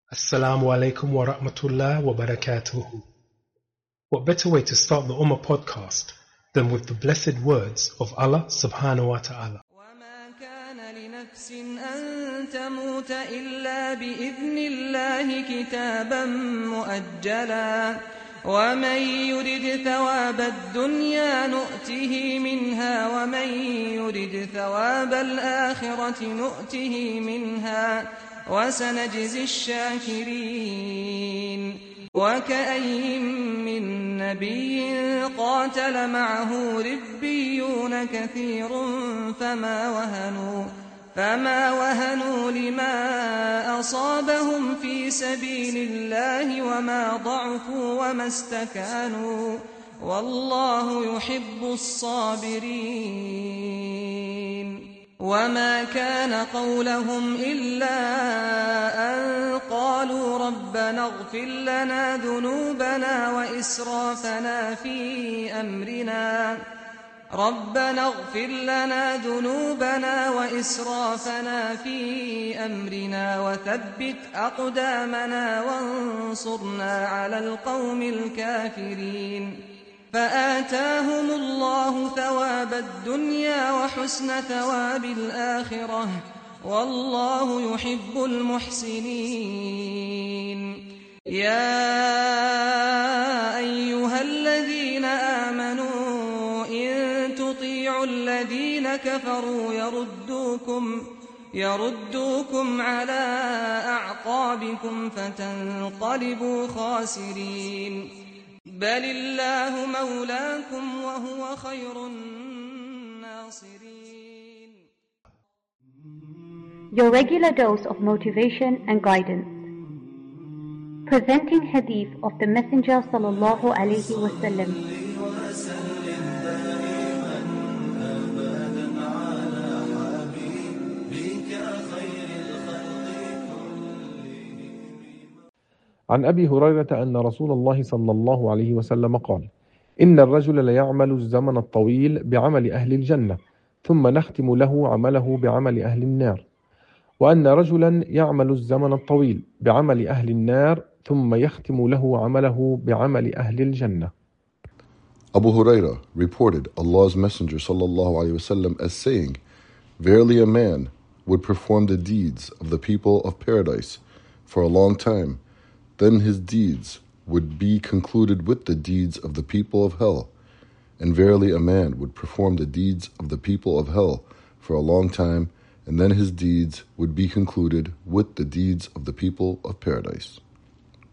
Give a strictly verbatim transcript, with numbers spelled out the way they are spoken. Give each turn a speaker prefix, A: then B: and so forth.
A: Assalamu alaikum wa rahmatullah wa barakatuhu. What better way to start the Ummah podcast than with the blessed words of Allah subhanahu wa ta'ala.
B: وما كان لنفس أن تموت إلا بإذن الله كتابا مؤجلا ومن يرد ثواب الدنيا نؤته منها ومن يرد ثواب الآخرة نؤته منها وسنجزي الشاكرين. وكأين من نبي قاتل معه ربيون كثير فما وهنوا فما وهنوا لما أصابهم في سبيل الله وما ضعفوا وما استكانوا والله يحب الصابرين. وما كان قولهم إلا أن قالوا ربنا اغفر لنا ذنوبنا وإسرافنا في أمرنا ربنا اغفر لنا ذنوبنا وإسرافنا في أمرنا وثبت أقدامنا وانصرنا على القوم الكافرين. فآتاهم الله ثواب الدنيا وحسن ثواب الآخرة والله يحب المحسنين. يا أيها الذين آمنوا إن تطيعوا الذين كفروا يردوكم يردوكم على أعقابكم فتنقلبوا خاسرين. بل الله مولاكم وهو خير الناصرين.
C: Your regular dose of motivation and guidance. Presenting hadith of the Messenger sallallahu alaihi wasallam.
D: عن أبي هريرة أن رسول الله صلى الله عليه وسلم قال: إن الرجل ليعمل الزمن الطويل بعمل أهل الجنة ثم نختم له عمله بعمل أهل النار، وأن رجلا يعمل الزمن الطويل بعمل أهل النار ثم يختم له عمله بعمل أهل الجنة.
E: Abu Hurairah reported Allah's Messenger sallallahu alaihi wasallam as saying, "Verily a man would perform the deeds of the people of paradise for a long time, then his deeds would be concluded with the deeds of the people of hell. And verily a man would perform the deeds of the people of hell for a long time, and then his deeds would be concluded with the deeds of the people of paradise."